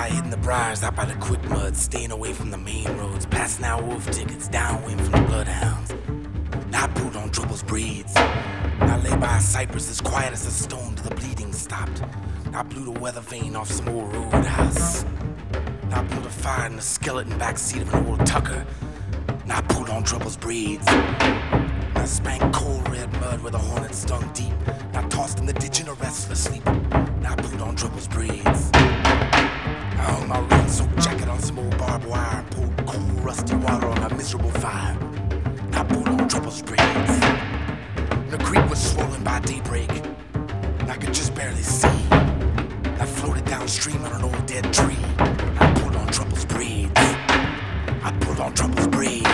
lie hidden the briars out by the quick mud, staying away from the main roads, passing out wolf tickets downwind from the bloodhounds. Now I pulled on Trouble's braids. I lay by a cypress as quiet as a stone till the bleeding stopped. I blew the weather vane off some old roadhouse. I built a fire in the skeleton backseat of an old Tucker. I pulled on Trouble's braids. I spanked cold red mud where the hornet stung deep. I tossed in the ditch in a restless sleep. I pulled on Trouble's braids. I hung my rain-soaked jacket on some old barbed wire and poured cold rusty water on a miserable fire. I pulled on Trouble's braids. The creek was swollen by daybreak. I could just barely see. I floated downstream on an old dead tree. I pulled on Trouble's braids. I pulled on Trouble's braids.